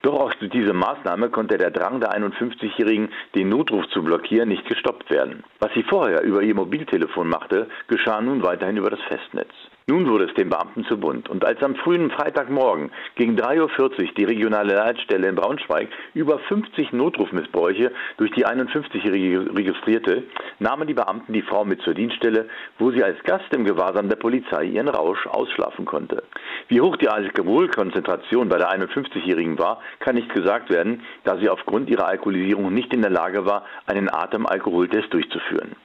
Doch auch durch diese Maßnahme konnte der Drang der 51-Jährigen, den Notruf zu blockieren, nicht gestoppt werden. Was sie vorher über ihr Mobiltelefon machte, geschah nun weiterhin über das Festnetz. Nun wurde es den Beamten zu bunt, und als am frühen Freitagmorgen gegen 3:40 Uhr die regionale Leitstelle in Braunschweig über 50 Notrufmissbräuche durch die 51-Jährige registrierte, nahmen die Beamten die Frau mit zur Dienststelle, wo sie als Gast im Gewahrsam der Polizei ihren Rausch ausschlafen konnte. Wie hoch die Alkoholkonzentration bei der 51-Jährigen war, kann nicht gesagt werden, da sie aufgrund ihrer Alkoholisierung nicht in der Lage war, einen Atemalkoholtest durchzuführen.